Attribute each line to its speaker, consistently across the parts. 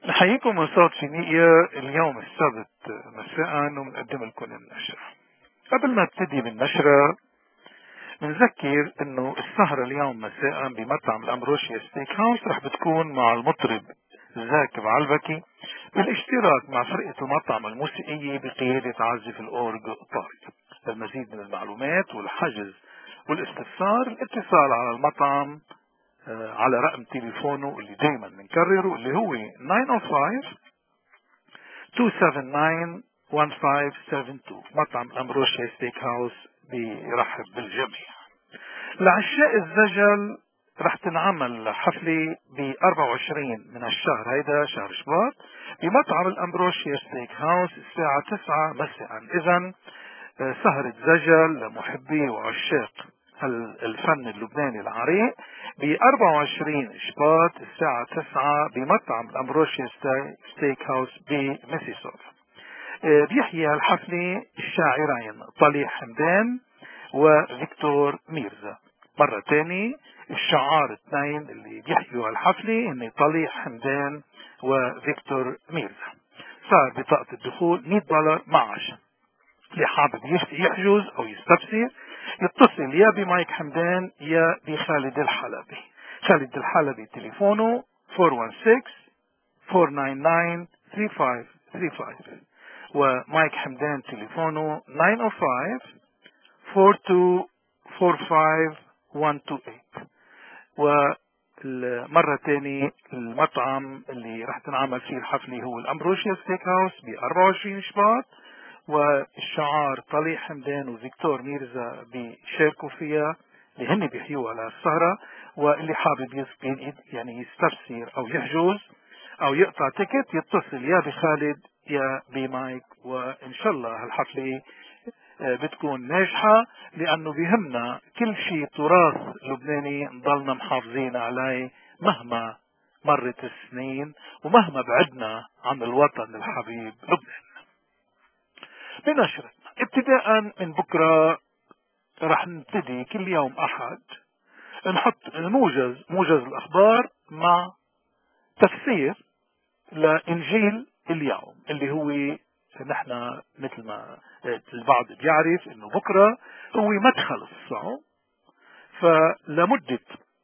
Speaker 1: نحييكم من صوت فينيقيا اليوم السبت مساء ومنقدم لكم النشرة. قبل ما ابتدي بالنشرة بنذكر انه السهرة اليوم مساء بمطعم الامبروشيا ستيك هاوس رح بتكون مع المطرب زاك بعلبكي بالاشتراك مع فرقة المطعم الموسيقية بقيادة عازف الاورج طارق. للمزيد من المعلومات والحجز والاستفسار الاتصال على المطعم على رقم تليفونه اللي دايما بنكرره اللي هو 905-279-1572. مطعم الامبروشيا ستيك هاوس بيرحب بالجميع. لعشاق الزجل رح تنعمل حفلة ب 24 من الشهر هيدا شهر شباط بمطعم الامبروشيا ستيك هاوس الساعة 9 مساء. اذا سهرة زجل لمحبي وعشاق الفن اللبناني العريق ب 24 شباط الساعة 9 بمطعم الامبروشيا ستيك هاوس بميسيسوتا. بيحيي الحفلة الشاعرين طليح حمدان وفيكتور ميرزا. مرة تاني الشعار اثنين اللي بيحيوا الحفلة هن طليح حمدان وفيكتور ميرزا. صار بطاقة الدخول $100 معاش. اللي حابب يحجز او يستفسر يتصل يا بمايك حمدان يا بخالد الحلبي. خالد الحلبي تليفونه 416-499-3535 ومايك حمدان تليفونه 905-4245-128. ومرة تاني المطعم اللي رح تنعمل فيه الحفلة هو الامبروشيا ستيك هاوس ب 24 شباط، والشعار طليح حمدان وفيكتور ميرزا بيشاركوا فيها اللي هن بيحيوا على السهرة. واللي حابب يعني يستفسر او يحجز او يقطع تيكت يتصل يا بخالد يا بمايك، وان شاء الله هالحفلة بتكون ناجحة لانه بيهمنا كل شيء تراث لبناني نضلنا محافظين عليه مهما مرت السنين ومهما بعدنا عن الوطن الحبيب لبنان. بنشرتنا ابتداء من بكرة رح نبتدي كل يوم احد نحط موجز الاخبار مع تفسير لانجيل اليوم اللي هو نحن مثل ما البعض بيعرف انه بكرة هو مدخل الصوم. فلمدة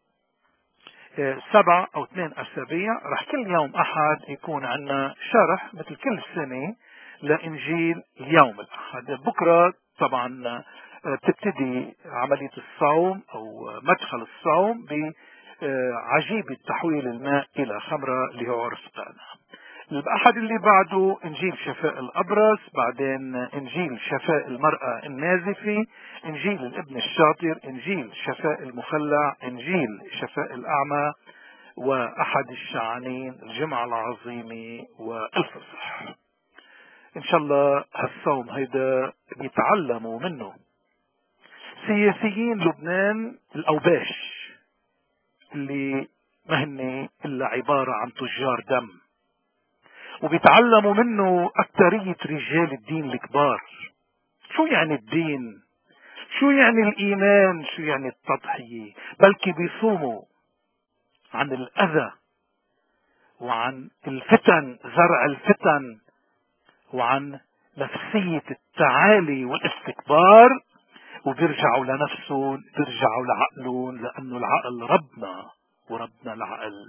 Speaker 1: 7 أو 8 أسابيع رح كل يوم احد يكون عنا شرح مثل كل سنة لانجيل اليوم الاحد. بكرة طبعا تبتدي عملية الصوم او مدخل الصوم بعجيبة تحويل الماء الى خمرة اللي هو عرس قانا. الأحد اللي بعده إنجيل شفاء الأبرص، بعدين إنجيل شفاء المرأة النازفة، إنجيل الابن الشاطر، إنجيل شفاء المخلع، إنجيل شفاء الأعمى، وأحد الشعانين الجمعة العظيمة والفصح. إن شاء الله هالصوم هيدا بيتعلموا منه سياسيين لبنان الأوباش اللي ما هن إلا عبارة عن تجار دم، وبيتعلموا منه أكترية رجال الدين الكبار. شو يعني الدين؟ شو يعني الإيمان؟ شو يعني التضحية؟ بلكي بيصوموا عن الأذى وعن الفتن، زرع الفتن، وعن نفسية التعالي والاستكبار، وبيرجعوا لنفسهم، بيرجعوا لعقلهم، لأنه العقل ربنا وربنا العقل.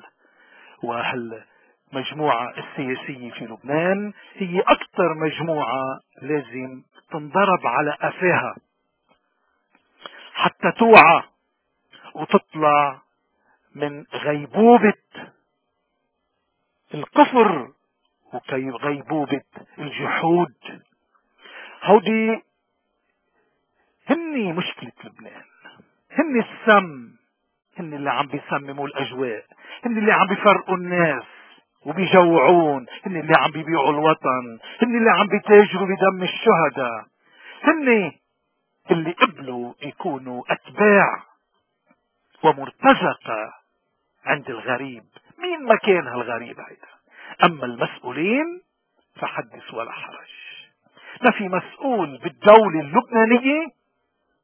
Speaker 1: مجموعة السياسية في لبنان هي أكثر مجموعة لازم تنضرب على قفاها حتى توعى وتطلع من غيبوبة الكفر وغيبوبة الجحود. هودي هني مشكلة لبنان، هني السم، هني اللي عم بيسمموا الأجواء، هني اللي عم بيفرقوا الناس وبيجوعون، هن اللي عم بيبيعوا الوطن، هن اللي عم بيتاجروا بدم الشهداء، هن اللي قبلوا يكونوا أتباع ومرتزقة عند الغريب. مين ما كان هالغريب هيدا؟ أما المسؤولين فحدث ولا حرج. ما في مسؤول بالدولة اللبنانية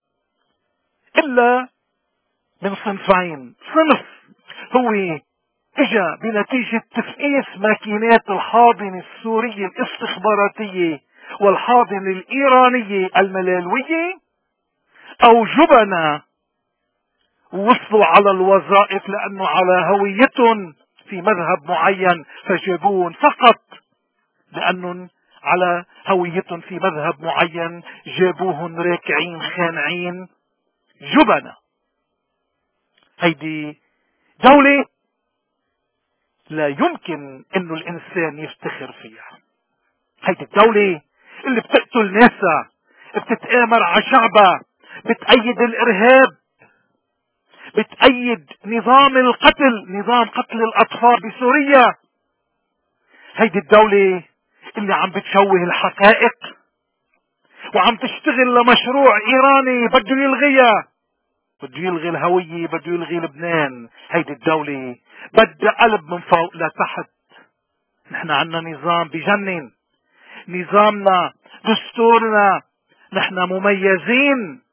Speaker 1: إلا من صنفين. صنف هو اجا بنتيجة تفقيس ماكينات الحاضنة السورية الاستخباراتية والحاضنة الإيرانية الملالوية، أو جبنة وصلوا على الوظائف لأنه على هويتهم في مذهب معين فجابون فقط لأنهم على هويتهم في مذهب معين جابوهم راكعين خانعين جبنة. هيدي دولة لا يمكن انه الانسان يفتخر فيها. هيدي الدولة اللي بتقتل ناسها، بتتآمر على شعبها، بتأيد الارهاب، بتأيد نظام القتل، نظام قتل الاطفال بسوريا. هيدي الدولة اللي عم بتشوه الحقائق وعم تشتغل لمشروع ايراني بده يلغيها، بده يلغي الهوية، بده يلغي لبنان. هيدي الدولة بدها قلب من فوق لتحت. نحن عنا نظام بجنن، نظامنا، دستورنا، نحن مميزين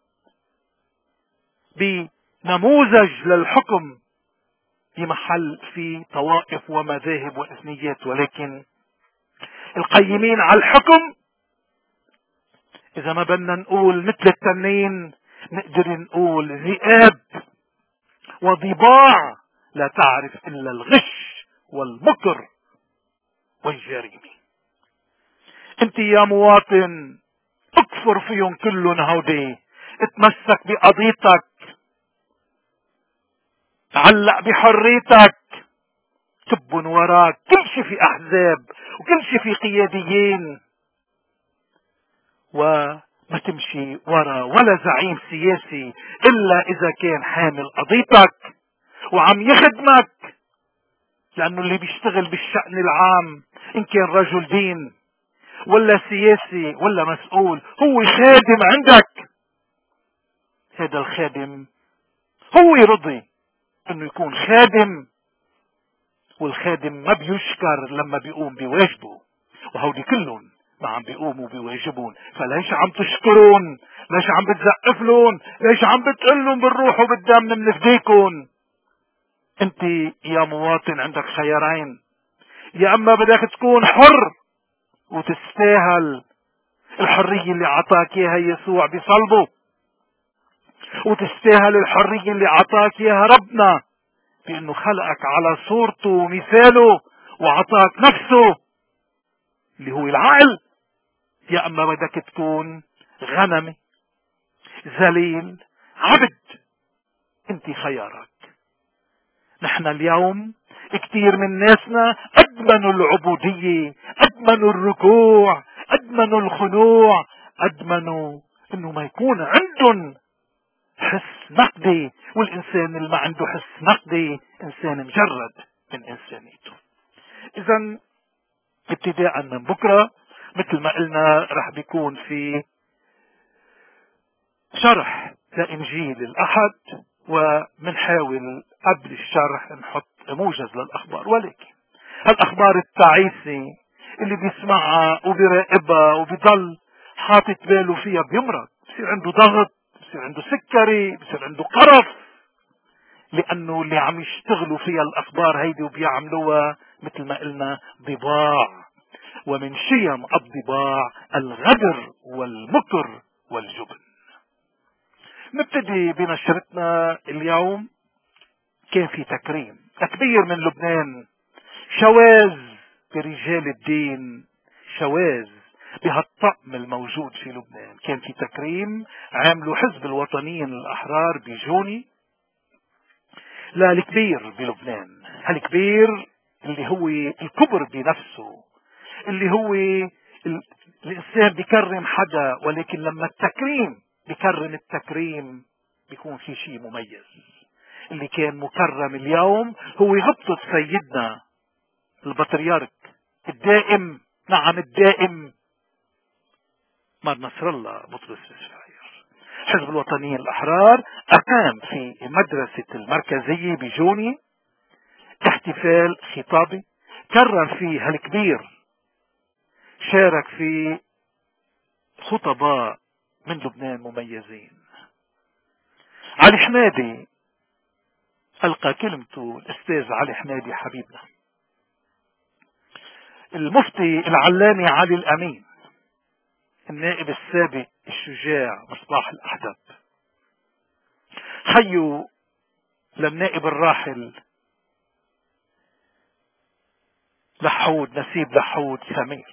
Speaker 1: بنموذج للحكم بمحل في طوائف ومذاهب وإثنيات، ولكن القيمين على الحكم إذا ما بدنا نقول مثل التنين نقدر نقول ذئاب وضباع لا تعرف إلا الغش والمكر والجريمة. انت يا مواطن اكفر فيهم كلهم هودي، اتمسك بقضيتك، علق بحريتك، كبن وراك كل شيء في احزاب وكل شيء في قياديين، وما تمشي ورا ولا زعيم سياسي الا اذا كان حامل قضيتك وعم يخدمك، لانه اللي بيشتغل بالشأن العام ان كان رجل دين ولا سياسي ولا مسؤول هو خادم عندك. هذا الخادم هو يرضي انه يكون خادم، والخادم ما بيشكر لما بيقوم بواجبه، وهودي كلهم ما عم بيقوموا بواجبهم، فليش عم تشكرون؟ ليش عم بتزقف لهم؟ ليش عم بتقول لهم بالروح وبالدم بنفديكم؟ انت يا مواطن عندك خيارين، يا اما بدك تكون حر وتستاهل الحرية اللي عطاك اياها يسوع بصلبه، وتستاهل الحرية اللي عطاك اياها ربنا بانه خلقك على صورته ومثاله وعطاك نفسه اللي هو العقل، يا اما بدك تكون غنمي ذليل عبد. انت خيارك. نحن اليوم كثير من ناسنا ادمنوا العبودية، ادمنوا الركوع، ادمنوا الخنوع، ادمنوا انه ما يكون عندهم حس نقدي، والانسان اللي ما عنده حس نقدي انسان مجرد من انسانيته. اذا ابتداء من بكرة مثل ما قلنا رح بيكون في شرح لإنجيل الأحد، ومنحاول قبل الشرح نحط موجز للأخبار، ولكن هالأخبار التعيسة اللي بيسمعها وبيراقبها وبيضل حاطط باله فيها بيمرض، بصير عنده ضغط، بصير عنده سكري، بصير عنده قرف، لأنه اللي عم يشتغلوا فيها الأخبار هيدي وبيعملوها مثل ما قلنا ضباع، ومن شيم الضباع الغدر والمكر والجبن. نبتدي بنشرتنا اليوم. كان في تكبير من لبنان، شواذ برجال الدين، شواذ بهالطقم الموجود في لبنان. كان في تكريم عامله حزب الوطنيين الأحرار بجوني للكبير بلبنان. هالكبير اللي هو الكبر بنفسه، اللي هو الإنسان بيكرم حدا، ولكن لما التكريم بيكرم التكريم بيكون في شيء مميز. اللي كان مكرم اليوم هو هبطة سيدنا البطريرك الدائم، نعم الدائم، مار نصر الله بطرس السفاير. حزب الوطنيين الأحرار أقام في مدرسة المركزية بجوني احتفال خطابي كرم فيه هالكبير، شارك في خطباء من لبنان مميزين. علي حمادي ألقى كلمته الأستاذ علي حمادي حبيبنا، المفتي العلامي علي الأمين، النائب السابق الشجاع مصباح الأحدب، خيو للنائب الراحل لحود نسيب لحود سمير،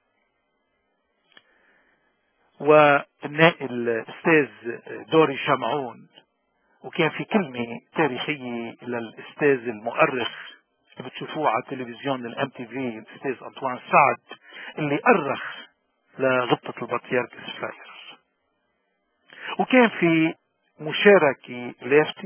Speaker 1: والنائب الأستاذ دوري شمعون. وكان في كلمة تاريخية للأستاذ المؤرخ اللي بتشوفوه على تلفزيون الام تي في، الأستاذ أنطوان سعد، اللي أرخ لغبطة البطريرك سفاير. وكان في مشاركة لافتة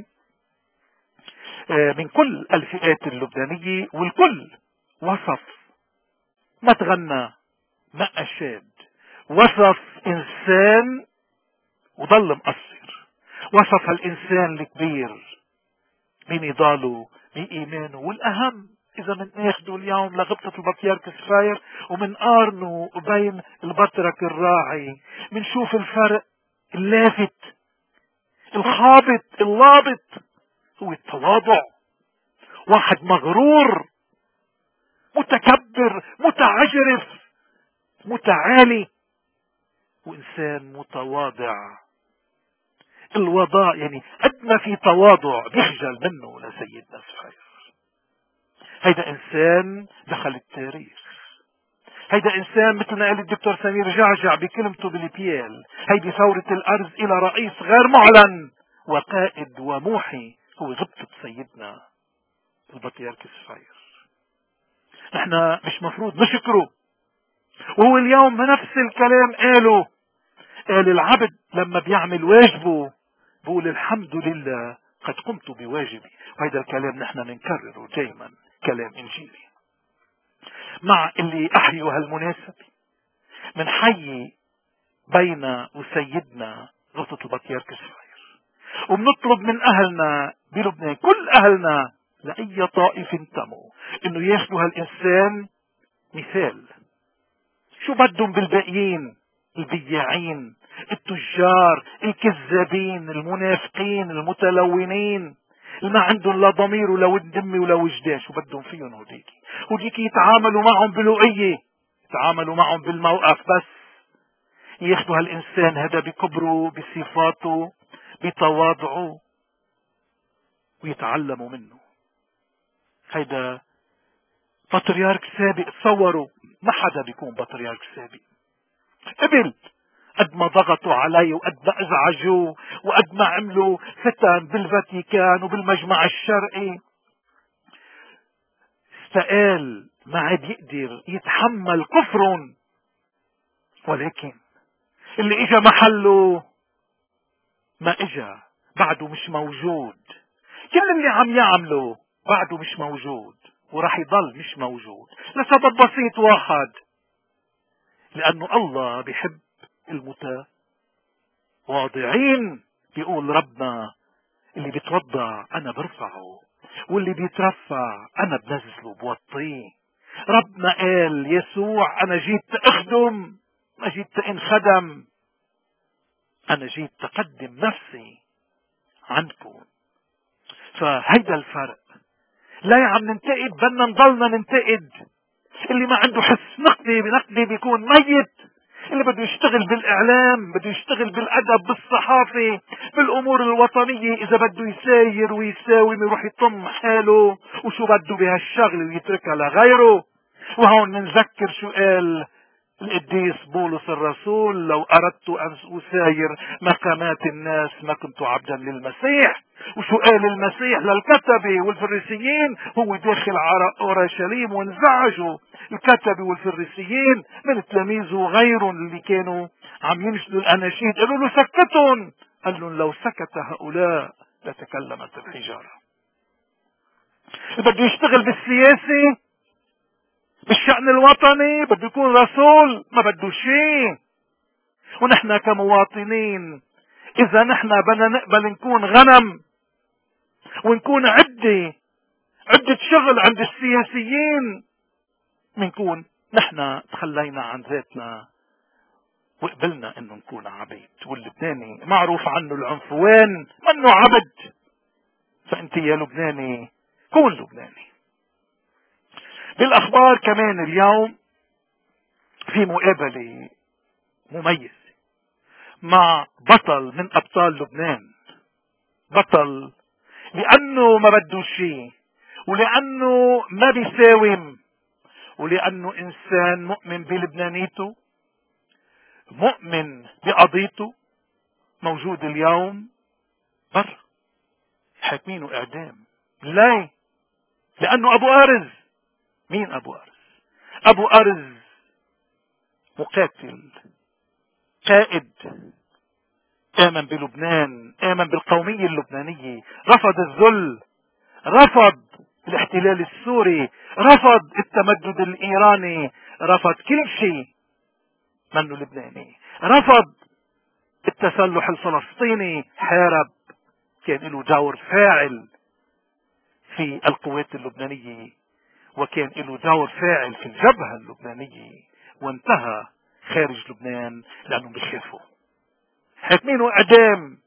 Speaker 1: من كل الفئات اللبنانية، والكل وصف، ما تغنى ما أشاد، وصف إنسان وظل مقصر، وصف الإنسان الكبير بنضاله بإيمانه. والأهم إذا من ناخده اليوم لغبطة البطريرك سفاير ومن قارنه بين البطرك الراعي، منشوف الفرق اللافت الخابط اللابط هو التواضع. واحد مغرور متكبر متعجرف متعالي، وإنسان متواضع. الوضاء يعني قد ما في تواضع بيخجل منه لسيدنا سفاير. هيدا إنسان دخل التاريخ. هيدا إنسان مثل ما قال الدكتور سمير جعجع بكلمته بالبيال، هيدي ثورة الأرز إلى رئيس غير معلن وقائد وموحي هو غبطة سيدنا البطريرك سفاير. نحن مش مفروض نشكره. وهو اليوم نفس الكلام قال العبد لما بيعمل واجبه بقول الحمد لله قد قمت بواجبي. وهذا الكلام نحن نكرره دائما، كلام إنجيلي. مع اللي أحيوا هالمناسبة من حي بين وسيدنا غبطة البطريرك سفاير، وبنطلب من أهلنا بلبنان، كل أهلنا لأي طائف انتموا، إنه ياخدوا هالإنسان مثال. شو بدهم بالباقيين؟ البياعين، التجار، الكذابين، المنافقين، المتلونين، اللي ما عندهم لا ضمير ولا ود دمي ولا وجدان. شو بدهم فيهم هوديك يتعاملوا معهم بلوقية، يتعاملوا معهم بالموقف بس. ياخدوا هالإنسان هذا بكبره بصفاته بتواضعه ويتعلموا منه. هيدا بطريرك سابق. تصوروا ما حدا بيكون بطريرك سابق قبل قد ما ضغطوا عليه وقد ما ازعجوه وقد ما عملوا فتن بالفاتيكان وبالمجمع الشرقي، استقال ما عاد يقدر يتحمل كفر. ولكن اللي اجا محله ما اجا، بعده مش موجود. كل اللي عم يعمله بعده مش موجود وراح يضل مش موجود لسبب بسيط واحد، لأنه الله بيحب المتواضعين. بيقول ربنا اللي بيتوضع أنا برفعه، واللي بيترفع أنا بنزله بوطيه. ربنا قال يسوع أنا جيت أخدم، ما جيت انخدم، أنا جيت تقدم نفسي عنكم. فهيدا الفرق. لا يا عم ننتقد، بدنا نضلنا ننتقد. اللي ما عنده حس نقدي بيكون ميت. اللي بده يشتغل بالإعلام، بده يشتغل بالأدب، بالصحافة، بالأمور الوطنية، إذا بده يساير ويساوي يروح يطم حاله وشو بده بهالشغل ويتركها لغيره. وهون نذكر شو قال القديس بولس الرسول: لو أردت أن أساير مقامات الناس ما كنت عبدا للمسيح. وشو قال المسيح للكتبة والفريسيين هو داخل على أورشليم؟ وانزعجوا الكتبة والفريسيين من تلاميذه وغيرهم اللي كانوا عم ينشدوا الأناشيد، قالوا له سكتهم. قال لهم لو سكت هؤلاء لتكلمت الحجارة. بده يشتغل بالسياسة بالشأن الوطني، بده يكون رسول، ما بده شيء. ونحن كمواطنين إذا نحن بدنا نقبل نكون غنم ونكون عدة شغل عند السياسيين، منكون نحن تخلينا عن ذاتنا وقبلنا انه نكون عبيد. واللبناني معروف عنه العنفوان، منه عبد، فأنت يا لبناني كون لبناني. بالأخبار كمان اليوم في مقابلة مميزة مع بطل من أبطال لبنان. بطل لأنه ما بده شيء، ولأنه ما بيساوم، ولأنه إنسان مؤمن بلبنانيته، مؤمن بقضيته، موجود اليوم برا حاكمينه إعدام. ليه؟ لأنه أبو أرز. مين أبو أرز؟ أبو أرز مقاتل، قائد، آمن بلبنان، آمن بالقومية اللبنانية، رفض الذل، رفض الاحتلال السوري، رفض التمدد الإيراني، رفض كل شيء منه لبناني، رفض التسلح الفلسطيني، حارب، كان له دور فاعل في القوات اللبنانية، وكان له دور فاعل في الجبهة اللبنانية، وانتهى خارج لبنان لأنهم بيخافوا. حاكمينه إعدام.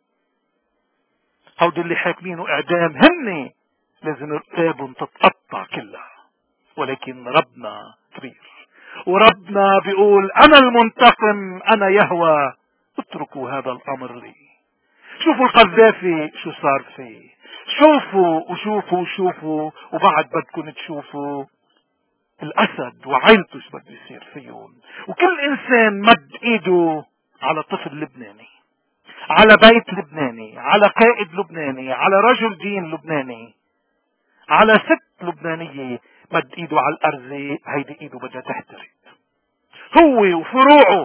Speaker 1: هودي اللي حاكمينه إعدام هن لازم رقابهم تتقطع كلها، ولكن ربنا كبير، وربنا بيقول أنا المنتقم، أنا يهوى، اتركوا هذا الأمر لي. شوفوا القذافي شو صار فيه، شوفوا وشوفوا وشوفوا، وبعد بدكم تشوفوا الأسد وعيلته شو بده يصير فيهم. وكل إنسان مد إيده على طفل لبناني، على بيت لبناني، على قائد لبناني، على رجل دين لبناني، على ست لبنانية، مد ايده على الأرزة، هيدي ايده بدها تحترق. هو وفروعه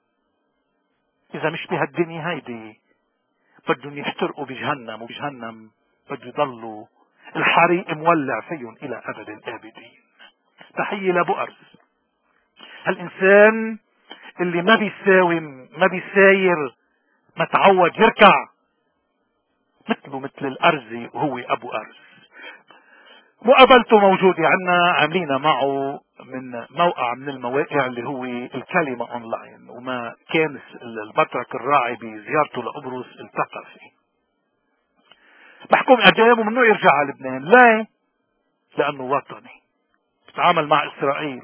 Speaker 1: إذا مش بهالدنيا هيدي بدهم يحترقوا بجهنم، وبجهنم بده يضلوا الحريق مولع فيهم إلى أبد الآبدين. تحية لأبو أرز، هالإنسان اللي ما بيساوم، ما بيساير، ما تعود يركع، مثله مثل الأرزة، وهو أبو أرز. مقابلته موجودة عنا، عاملين معه من موقع من المواقع اللي هو الكلمة اونلاين، وما كان البطرك الراعي بزيارته لقبرص التقى فيه. محكوم اعدام وممنوع يرجع على لبنان. ليه؟ لانه وطني، بيتعامل مع اسرائيل.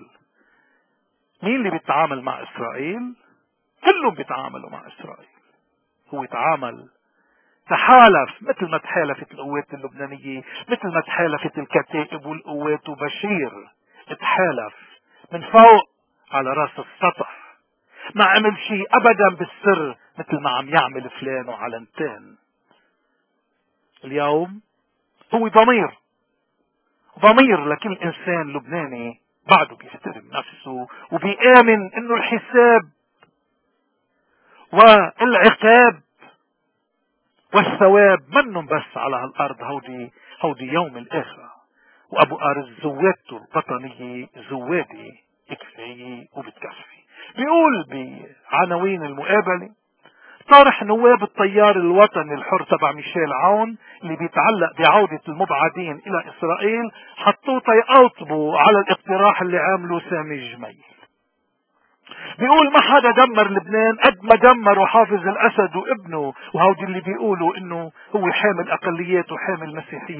Speaker 1: مين اللي بيتعامل مع اسرائيل؟ كلهم بيتعاملوا مع اسرائيل. هو يتعامل، تحالف مثل ما تحالفت القوات اللبنانية، مثل ما تحالفت الكتائب والقوات، وبشير تحالف من فوق على راس السطح، ما عمل شيء ابدا بالسر مثل ما عم يعمل فلان وعلنتين. اليوم هو ضمير لكل انسان لبناني بعده بيحترم نفسه، وبيآمن انه الحساب والعقاب والثواب منهم بس على هالارض، هودي يوم الاخرة. وابو ارز زوادته الوطنية زوادة كفاية وبتكفي. بيقول بعناوين المقابلة: طرح نواب التيار الوطني الحر تبع ميشيل عون اللي بيتعلق بعودة المبعدين الى اسرائيل، حطوه تيقاطبوا على الاقتراح اللي عامله سامي الجميل. بيقول ما حدا دمر لبنان قد ما دمروا حافظ الاسد وابنه، وهودي اللي بيقولوا انه هو حامل اقليات وحامل مسيحية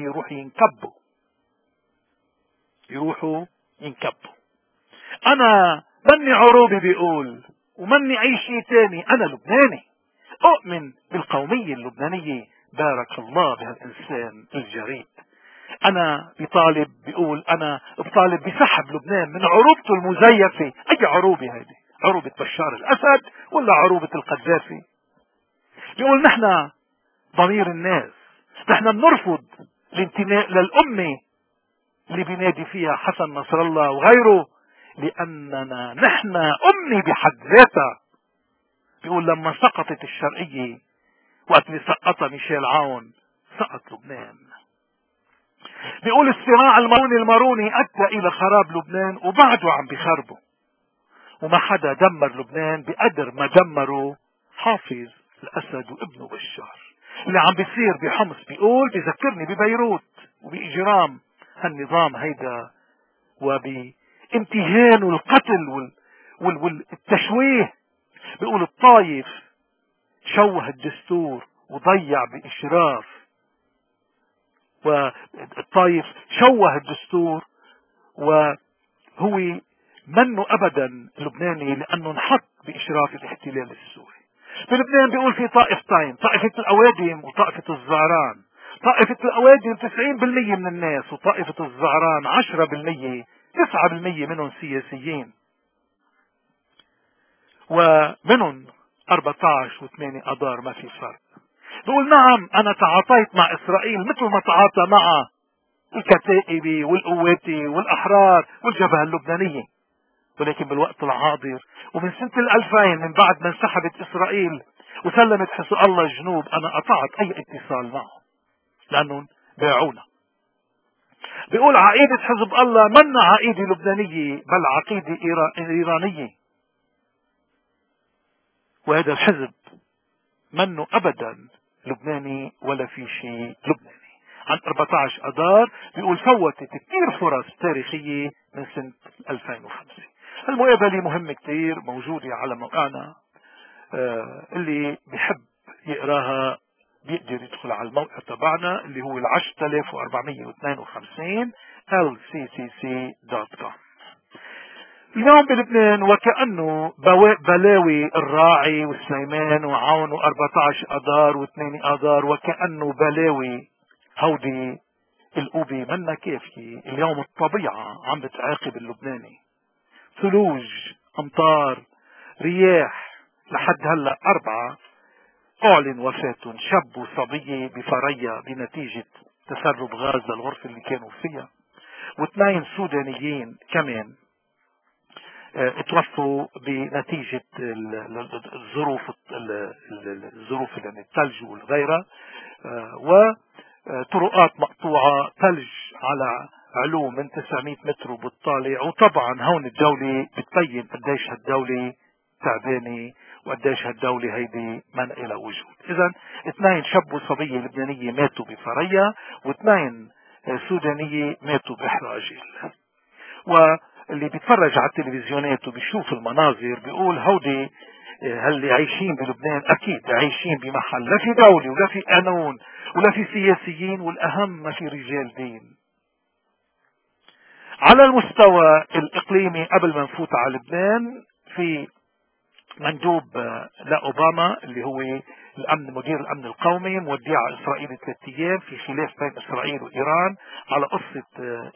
Speaker 1: يروحوا ينكبوا. انا مني عروبي بيقول، ومني اي شيء تاني، انا لبناني، اؤمن بالقومية اللبنانية. بارك الله بهالانسان الجريء. انا بيقول انا بطالب بسحب لبنان من عروبته المزيفة. اي عروبة هيدي؟ عروبة بشار الاسد ولا عروبة القذافي؟ بيقول نحن ضمير الناس، نحن بنرفض الانتماء للأمة اللي بينادي فيها حسن نصر الله وغيره، لأننا نحن أمي بحد ذاتها. بيقول لما سقطت الشرقية، وقت اللي سقطها ميشيل عون، سقط لبنان. بيقول الصراع الماروني أدى إلى خراب لبنان، وبعده عم بيخربه، وما حدا دمر لبنان بقدر ما دمروا حافظ الأسد وابنه بشار. اللي عم بيصير بحمص بيقول بيذكرني ببيروت وبإجرام هالنظام هيدا، وبامتهان والقتل والتشويه. بيقول الطايف شوه الدستور وضيع بإشراف والطايف شوه الدستور، وهو منه ابدا لبناني لانه انحط باشراف الاحتلال السوري. في لبنان بيقول في طائفتين، طائفة الاوادم وطائفة الزعران. طائفة الاوادم 90% من الناس، وطائفة الزعران 10%، 9% منهم سياسيين، ومنهم 14 و8 اذار ما في فرق. بقول نعم انا تعاطيت مع اسرائيل مثل ما تعاطى مع الكتائب والقواتي والاحرار والجبهة اللبنانية، ولكن بالوقت الحاضر ومن سنة 2000 من بعد ما انسحبت اسرائيل وسلمت حزب الله الجنوب، انا قطعت اي اتصال معهم لانهم باعونا. بيقول عقيدة حزب الله منا عقيدة لبنانية بل عقيدة ايرانية، وهذا الحزب منه ابدا لبناني ولا في شيء لبناني. عن 14 اذار بيقول فوتت كثير فرص تاريخية من سنة 2005. المقابلة مهمة كثير، موجودة على موقعنا، اللي بيحب يقراها بيقدر يدخل على الموقع تبعنا اللي هو 10452 lccc.com. اليوم بلبنان وكأنه بلاوي الراعي والسليمان وعون و14 اذار و2 اذار، وكأنه بلاوي هودي القوبة منا كافية. اليوم الطبيعة عم بتعاقب اللبناني، ثلوج، امطار، رياح. لحد هلا 4 اعلن وفاتهم، شاب وصبية بفريا بنتيجة تسرب غاز للغرفة اللي كانوا فيها، و2 سودانيين كمان اتوفوا بنتيجة الظروف يعني الثلج والغيرها، وطرقات مقطوعة، ثلج على علو من 900 متر وبالطالع. وطبعا هون الدولة بتبين قديش هالدولة تعبانة وقديش هالدولة هيدي من إلى وجود. إذا 2 شاب وصبية لبنانية ماتوا بفريا، و2 سودانية ماتوا بحراجيل. واللي بيتفرج على التلفزيونات وبيشوف المناظر بيقول هودي هاللي عايشين بلبنان اكيد عايشين بمحل لا في دولة ولا في قانون ولا في سياسيين، والاهم ما في رجال دين. على المستوى الاقليمي قبل ما نفوت على لبنان، في مندوب لأوباما اللي هو مدير الامن القومي مودع على اسرائيل 3 ايام في خلاف بين اسرائيل وايران على قصة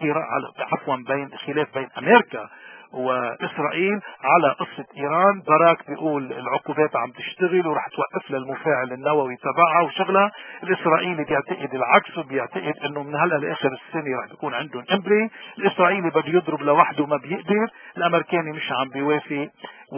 Speaker 1: خلاف بين امريكا واسرائيل على قصة ايران. باراك بيقول العقوبات عم تشتغل ورح توقف للمفاعل النووي تبعها وشغلها. الاسرائيلي بيعتقد العكس، وبيعتقد انه من هلا لاخر السنة رح يكون عندهم امبري. الاسرائيلي بده يضرب لوحده ما بيقدر، الامريكاني مش عم بيوافق.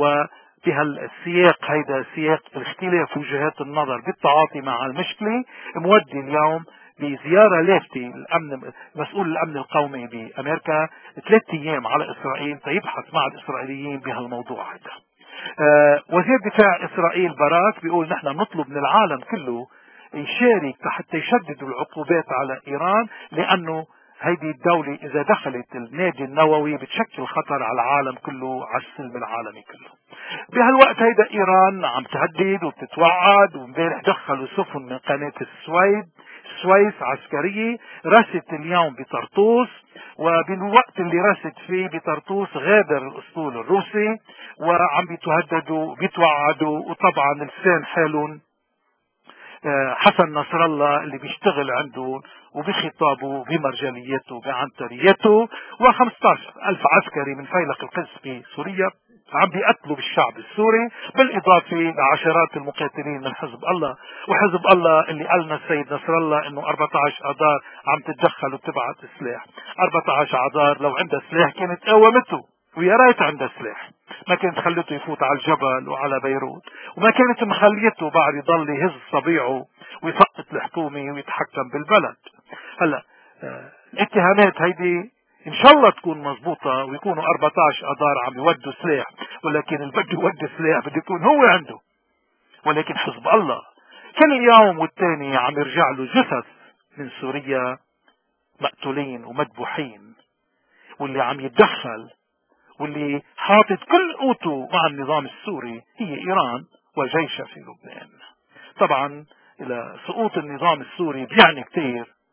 Speaker 1: بهالسياق هيدا سياق الاختلاف وجهات النظر بالتعاطي مع المشكلة، مودي اليوم بزيارة لافتة مسؤول الامن القومي بامريكا 3 ايام على اسرائيل تيبحث مع الاسرائيليين بهالموضوع هذا. وزير دفاع اسرائيل باراك بيقول نحن نطلب من العالم كله يشارك حتى يشددوا العقوبات على ايران، لانه هيدي الدولة اذا دخلت النادي النووي بتشكل خطر على العالم كله، على السلم العالمي كله. بهالوقت هيدا ايران عم تهدد وبتتوعد، وامبارح دخلوا سفن من قناة السويس عسكرية رست اليوم بطرطوس، وبالوقت اللي رست فيه بطرطوس غادر الاسطول الروسي، وعم بيتهددوا بيتوعدوا. وطبعا لسان حالهم حسن نصر الله اللي بيشتغل عنده وبخطابه وبمرجليته وبعنتريته، و15,000 عسكري من فيلق القدس بسوريا عم بيقتلوا بالشعب السوري، بالإضافة لعشرات المقاتلين من حزب الله. وحزب الله اللي قالنا السيد نصر الله انه 14 اذار عم تتدخل وبتبعت سلاح. 14 اذار لو عندها سلاح كانت قاومته، ويا ريت عندها سلاح، ما كانت خلته يفوت على الجبل وعلى بيروت، وما كانت مخليته بعد يضل يهز صبيعه ويسقط الحكومة ويتحكم بالبلد. هلا الاتهامات هيدي ان شاء الله تكون مزبوطة ويكونوا 14 اذار عم يودوا سلاح، ولكن اللي بده يودي سلاح بده يكون هو عنده. ولكن حزب الله كل يوم والتاني عم يرجع له جثث من سوريا مقتولين ومذبوحين، واللي عم يتدخل واللي حاطط كل قوته مع النظام السوري هي ايران وجيشها في لبنان. طبعا الى سقوط النظام السوري بيعني كتير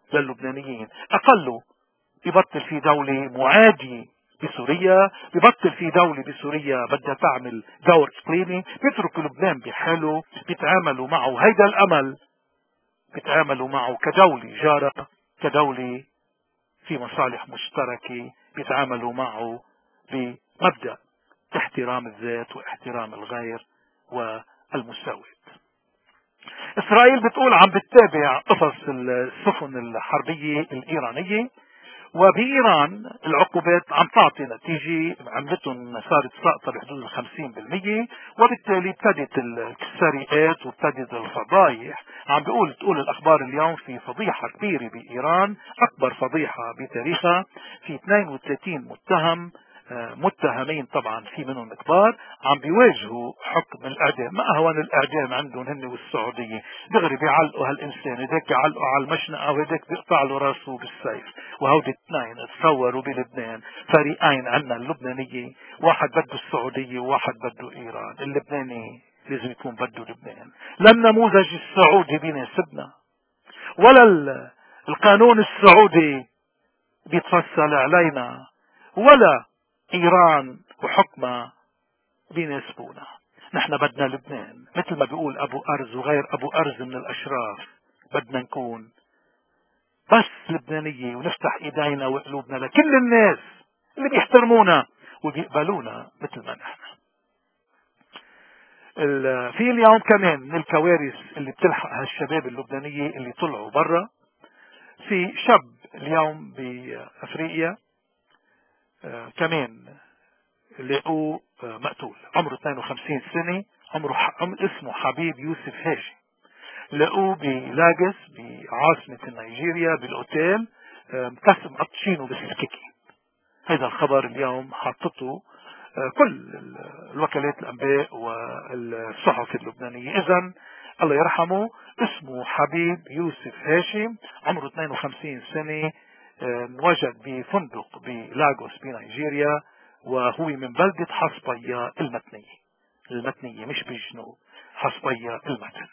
Speaker 1: للبنانيين. أقله ببطل في دولة معادية بسوريا، ببطل في دولة بسوريا بدها تعمل دور إقليمي، بيترك لبنان بحاله، بيتعاملوا معه. هيدا الأمل بيتعاملوا معه كدولة جارة، كدولة في مصالح مشتركة، بيتعاملوا معه بمبدأ احترام الذات واحترام الغير والمساواة. إسرائيل بتقول عم بتتابع قصص السفن الحربية الإيرانية، وبإيران العقوبات عم تعطي نتيجة، عملتهم صارت ساقطة بحدود 50%، وبالتالي ابتدت السرقات وابتدت الفضايح. عم تقول الأخبار اليوم في فضيحة كبيرة بإيران، أكبر فضيحة بتاريخها، في 32 متهمين، طبعا في منهم كبار، عم بيواجهوا حكم الإعدام. ما أهون الإعدام عندهم هن والسعودية، دغري بيعلقوا هالإنسان، هداك بيعلقوا على المشنقة وهداك بيقطع له راسه بالسيف. وهودي اثنين تصوروا بلبنان فريقين، عنا اللبنانية، واحد بده السعودية وواحد بده إيران. اللبناني لازم يكون بده لبنان، لا النموذج السعودي بيناسبنا ولا القانون السعودي بيتفصل علينا، ولا إيران وحكمها بيناسبونا. نحن بدنا لبنان، مثل ما بيقول أبو أرز وغير أبو أرز من الأشراف، بدنا نكون بس لبنانية، ونفتح إيدينا وقلوبنا لكل الناس اللي بيحترمونا وبيقبلونا مثل ما نحن. في اليوم كمان من الكوارث اللي بتلحق هالشباب اللبنانية اللي طلعوا برا، في شاب اليوم بأفريقيا كمان لقوه مقتول، عمره 52 سنة، اسمه حبيب يوسف هاشم. لقوه بلاجس بعاصمة نيجيريا بالاوتيل، مقسم قطشينه بالسككي. هذا الخبر اليوم حطته كل الوكالات الانباء والصحف اللبنانية. اذا الله يرحمه، اسمه حبيب يوسف هاشم، عمره 52 سنة، انوجد بفندق بلاغوس بنيجيريا، وهو من بلدة حصبية المتنية مش بالجنوب، حصبية المتن.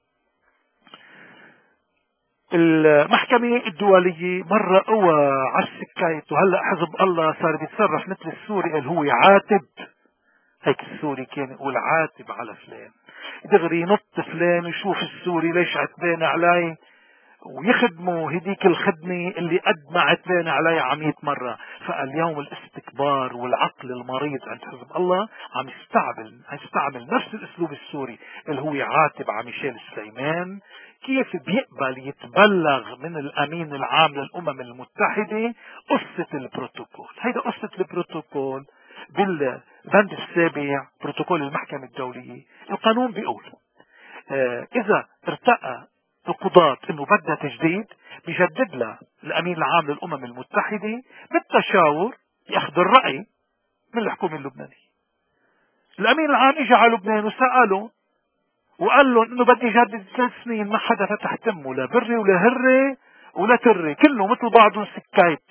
Speaker 1: المحكمة الدولية مرة قوى على السكايت، وهلأ حزب الله صار بيتصرف مثل السوري، قال هو عاتب. هيك السوري كان يقول عاتب على فلان، دغري ينط فلان ويشوف السوري ليش عتبان علي، ويخدموا هديك الخدمة اللي قد ما عتبان عليها 100 مرة. فاليوم الاستكبار والعقل المريض عند حزب الله عم يستعمل نفس الاسلوب السوري اللي هو يعاتب على ميشيل سليمان. كيف بيقبل يتبلغ من الامين العام للامم المتحدة قصة البروتوكول؟ هيدا قصة البروتوكول بالبند السابع بروتوكول المحكمة الدولية. القانون بيقول اذا ارتأى القضاة انه بدها تجديد، بيجدد لها الامين العام للامم المتحدة بالتشاور ياخذ الرأي من الحكومة اللبنانية. الامين العام اجى على لبنان وسأله وقال لهم انه بدي جدد 3 سنين، ما حدا فتح تمه، لا بري ولا هري ولا تري، كله مثل بعضهم سكايت.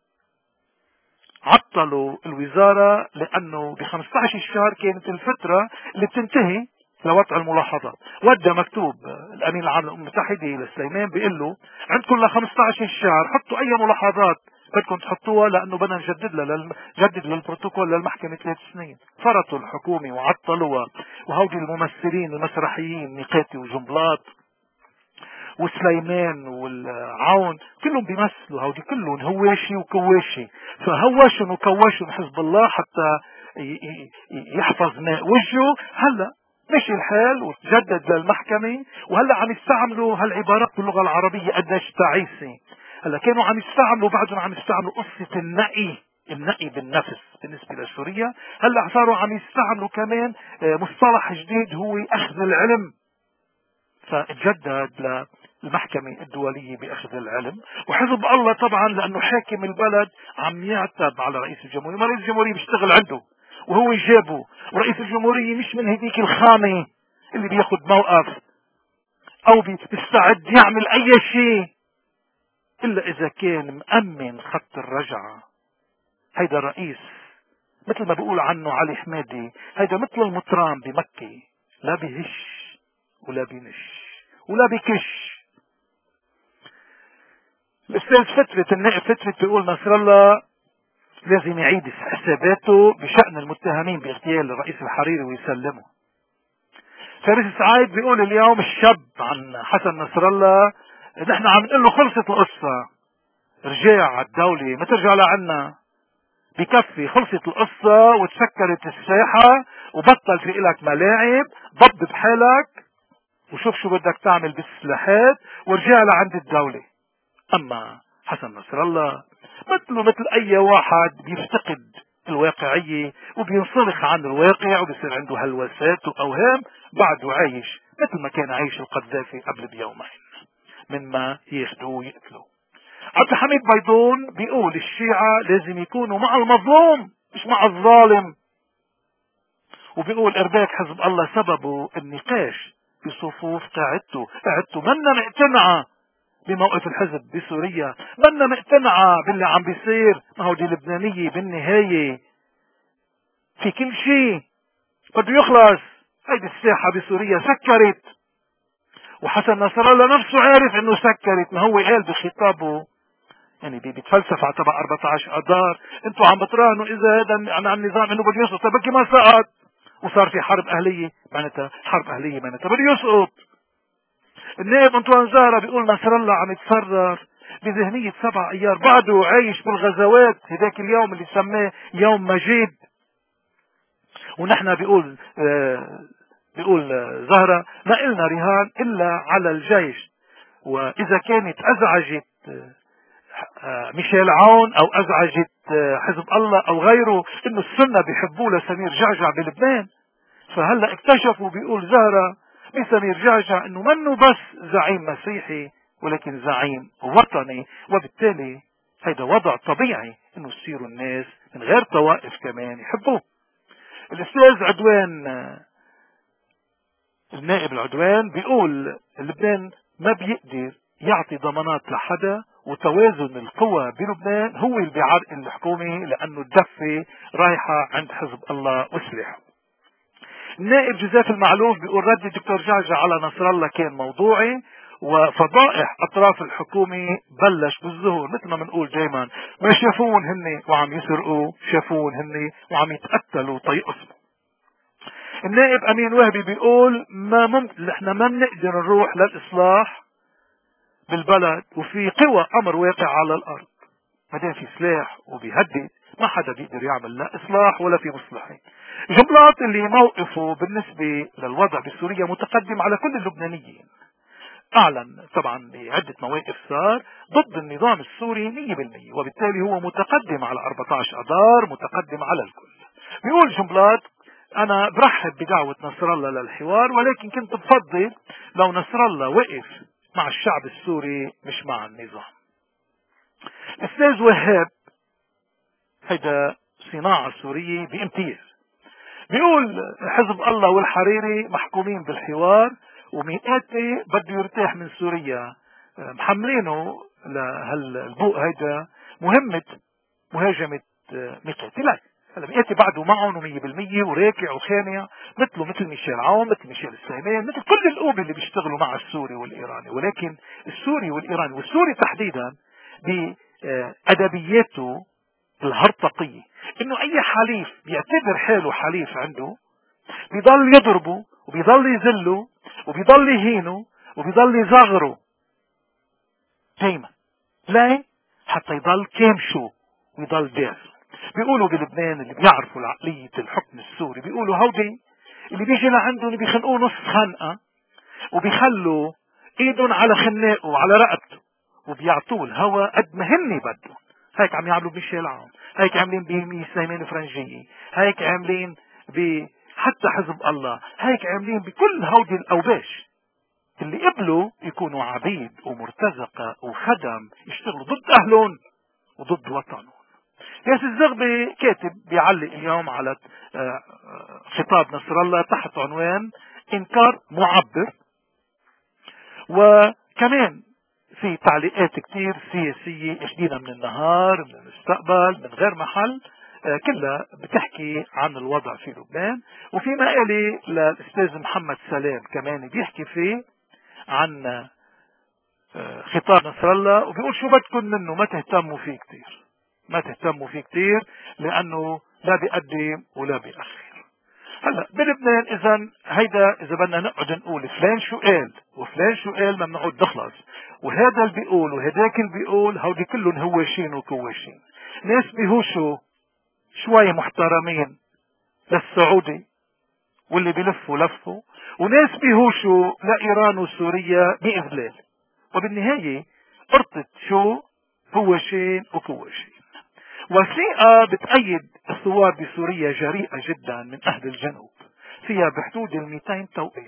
Speaker 1: عطلوا الوزارة لانه ب 15 الشهر كانت الفترة اللي بتنتهي لوضع الملاحظات. ودى مكتوب الامين العام للامم المتحدة لسليمان بيقول له عندكم ل 15 الشهر حطوا اي ملاحظات بدكم تحطوها، لانه بدنا نجدد للبروتوكول للمحكمة 3 سنين. فرطوا الحكومة وعطلوها، وهودي الممثلين المسرحيين نقاتي وجنبلاط وسليمان والعون كلهم بيمثلوا، هودي كلهم هواشي وكواشي، فهوشن وكوشن حزب الله حتى يحفظ ماء وجهه. هلا مشي الحال وتجدد للمحكمة، وهلا عم يستعملوا هالعبارات باللغة العربية قديش تعيسة. هلا كانوا عم يستعملوا، بعدهم عم يستعملوا قصة النقي بالنفس بالنسبة لسوريا. هلا صاروا عم يستعملوا كمان مصطلح جديد هو أخذ العلم. فتجدد للمحكمة الدولية بأخذ العلم. وحزب الله طبعا لأنه حاكم البلد عم يعتب على رئيس الجمهورية، ما رئيس الجمهورية بيشتغل عنده وهو يجابه، ورئيس الجمهورية مش من هديك الخامة اللي بياخد موقف أو بيستعد يعمل أي شيء إلا إذا كان مأمن خط الرجعة. هيدا رئيس مثل ما بيقول عنه علي حمادي، هيدا مثل المطران بمكة، لا بيهش ولا بينش ولا بكش. الأستاذ فترة النائب فترة بيقول نصر الله لازم يعيد حساباته بشأن المتهمين باغتيال الرئيس الحريري ويسلمه. فارس سعيد بيقول اليوم الشاب عن حسن نصر الله، نحن عم نقول له خلصت القصة، رجع على الدولة ما ترجع لعنا، بكفي خلصت القصة وتسكرت الساحة وبطل في إلك ملاعب، ضب بحالك وشوف شو بدك تعمل بالسلاحات ورجع لعند الدولة. أما حسن نصر الله مثله مثل أي واحد بيفتقد الواقعية وبينصرخ عن الواقع وبيصير عنده هلوسات وأوهام، بعده عايش مثل ما كان عايش القذافي قبل بيومين مما ياخدوه ويقتلوه. عبد الحميد بيضون بيقول الشيعة لازم يكونوا مع المظلوم مش مع الظالم، وبيقول ارباك حزب الله سببه النقاش بصفوف قاعدته منا مقتنعة بموقف الحزب بسوريا، منا مقتنعة باللي عم بيصير. ما هو دي لبنانية بالنهاية في كل شيء بده يخلص. هيدي الساحة بسوريا سكرت، وحسن نصر الله نفسه عارف انه سكرت. ما هو قال بخطابه يعني بيتفلسف على تبع 14 اذار، انتوا عم بتراهنوا اذا هذا عن النظام انه بده يسقط، بكي ما سقط وصار في حرب اهليه، معناتها حرب اهليه معناتها بده يسقط. النائب انطوان زهرة بيقول نصر الله عم يتصرف بذهنية 7 ايار، بعده عايش بالغزوات. هداك اليوم اللي سماه يوم مجيد، ونحن بيقول زهرة ما إلنا رهان الا على الجيش، واذا كانت ازعجت ميشيل عون او ازعجت حزب الله او غيره انه السنة بيحبوه لسمير جعجع بلبنان، فهلا اكتشفوا بيقول زهرة بسمير جعجع انه منه بس زعيم مسيحي ولكن زعيم وطني، وبالتالي هيدا وضع طبيعي انه يصيروا الناس من غير طوائف كمان يحبوه. الاستاذ عدوان النائب العدوان بيقول لبنان ما بيقدر يعطي ضمانات لحدا، وتوازن القوى بلبنان هو اللي بيعرقل الحكومة لانه الدفة رايحة عند حزب الله وسلاحه. النائب جوزيف المعلوف بيقول رد الدكتور جعجع على نصر الله كان موضوعي، وفضائح اطراف الحكومة بلش بالظهور. مثل ما بنقول دايما ما شافون هن وعم يسرقوا، شافون هن وعم يتقتلوا تيقصوا. النائب امين وهبي بيقول ما ممكن، احنا ما بنقدر نروح للاصلاح بالبلد وفي قوى امر واقع على الارض. ما دام في سلاح وبيهدد ما حدا بيقدر يعمل لا اصلاح ولا في مصلحة. جنبلاط اللي موقفه بالنسبة للوضع بسوريا متقدم على كل اللبنانيين، اعلن طبعا بعدة مواقف صار ضد النظام السوري 100%، وبالتالي هو متقدم على 14 اذار، متقدم على الكل. بيقول جنبلاط انا برحب بدعوة نصر الله للحوار، ولكن كنت بفضل لو نصر الله وقف مع الشعب السوري مش مع النظام. استاذ وهاب هيدا صناعة سورية بامتياز، بيقول حزب الله والحريري محكومين بالحوار، ومئاتي بده يرتاح من سوريا، محملينه لهالبوق هيدا مهمة مهاجمة مئاتي. لا هلا مئاتي بعده معهم 100% وراكع وخانع مثل ميشيل عون، مثل ميشيل السيمان، مثل كل القوة اللي بيشتغلوا مع السوري والإيراني. ولكن السوري والإيراني والسوري تحديدا بأدبياته الهرطقية انه اي حليف بيعتبر حاله حليف عنده بيضل يضربه وبيضل يذله وبيضل يهينه وبيضل يصغره دايما، ليه؟ حتى يضل كامشو ويضل دافع. بيقولوا بلبنان اللي بيعرفوا العقلية الحكم السوري بيقولوا هودي اللي بيجي لعندهم اللي بيخنقوه نص خنقة وبيخلوا ايدهم على خناقه وعلى رقبته وبيعطوه الهوى قد ما هن بدهم. هيك عم يعملوا بميشيل عون، هيك عاملين بمي سليمان فرنجية، هيك عاملين حتى حزب الله، هيك عاملين بكل هودي الأوباش اللي قبلوا يكونوا عبيد ومرتزقة وخدم يشتغلوا ضد أهلهم وضد وطنهم. ياس الزغبي كاتب بيعلق اليوم على خطاب نصر الله تحت عنوان إنكار معبر، وكمان في تعليقات كتير سياسية جديدة من النهار من المستقبل من غير محل، كلها بتحكي عن الوضع في لبنان. وفي مقالة للأستاذ محمد سلام كمان بيحكي فيه عن خطاب نصر الله، وبيقول شو بدكم منه، ما تهتموا فيه كتير، ما تهتموا فيه كتير، لأنه لا بيقدم ولا بيأخر. هلا بلبنان اذا هيدا اذا بدنا نقعد نقول فلان شو قال وفلان شو قال ما بنقعد نخلص، وهذا اللي بيقول وهداك اللي بيقول، هودي كلهم هواشين وكواشين، ناس بيهوشوا شوي محترمين للسعودي واللي بيلفوا لفوا، وناس بيهوشوا لإيران وسوريا بإذلال، وبالنهاية قرطة شو هواشين وكواشين. وثيقة بتأيد الثوار بسوريا جريئة جدا من أهل الجنوب، فيها بحدود 200 توقيع،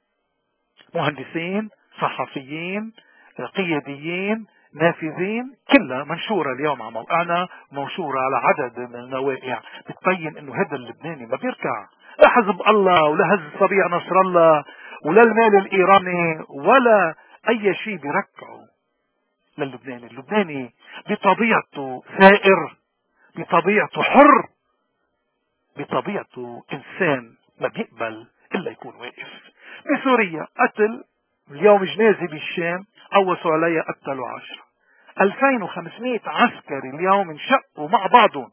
Speaker 1: مهندسين، صحفيين، قياديين، نافذين، كلها منشورة اليوم على موقعنا، منشورة على عدد من النواقع، بتبين انه هذا اللبناني ما بيركع لا حزب الله ولا هز صبيع نصر الله ولا المال الإيراني ولا أي شيء بيركعه للبناني. اللبناني بطبيعته ثائر، بطبيعته حر، بطبيعته إنسان ما بيقبل إلا يكون واقف. بسوريا قتل، اليوم جنازة بالشام قوسوا عليها قتلوا 10. 2500 عسكري اليوم انشقوا مع بعضهم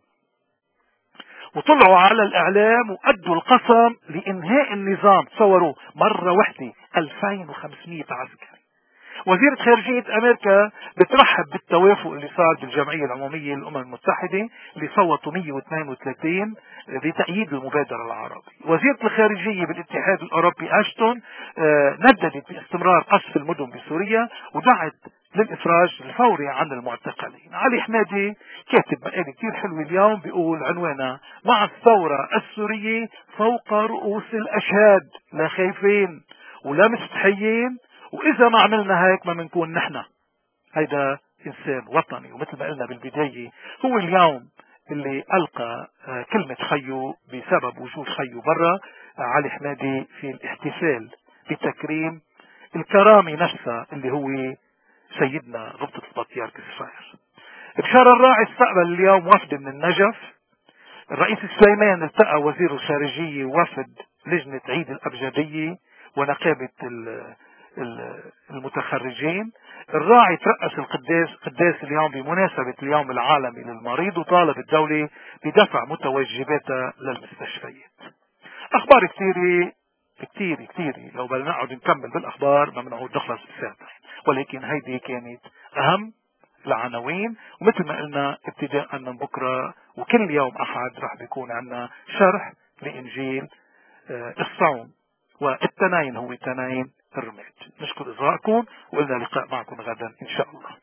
Speaker 1: وطلعوا على الإعلام وأدوا القسم لإنهاء النظام. تصوروا مرة واحدة 2500 عسكري. وزيرة خارجية أمريكا بترحب بالتوافق اللي صار بالجمعية العمومية للأمم المتحدة اللي صوتوا 132 بتأييد المبادرة العربية. وزيرة الخارجية بالاتحاد الأوروبي أشتون نددت باستمرار قصف المدن بسوريا ودعت للإفراج الفوري عن المعتقلين. علي حمادي كاتب مقالة كتير حلوة اليوم بيقول عنوانها مع الثورة السورية فوق رؤوس الأشهاد، لا خايفين ولا مستحيين، وإذا ما عملنا هيك ما بنكون نحن. هيدا إنسان وطني، ومثل ما قلنا بالبداية هو اليوم اللي ألقى كلمة خيو بسبب وجود خيو برا. علي حمادي في الاحتفال بتكريم الكرامة نفسها اللي هو سيدنا ربطة البطيارك الصغير. بشار الراعي استقبل اليوم وفد من النجف. الرئيس سليمان التقى وزير الخارجية وفد لجنة عيد الأبجدية ونقابة المتخرجين. الراعي ترأس قداس اليوم بمناسبة اليوم العالمي للمريض، وطالب الدولة بدفع متوجباتها للمستشفيات. أخبار كثيرة كثيرة كثيرة، لو بدنا نقعد نكمل بالأخبار ما بنقعد نخلص بالساعة، ولكن هيدي كانت أهم العناوين. ومثل ما قلنا ابتداء من بكرة وكل يوم أحد رح بيكون عندنا شرح لإنجيل الصوم، والتنين هو تنين الرماد. نشكر إصغائكم وإلى لقاء معكم غدا إن شاء الله.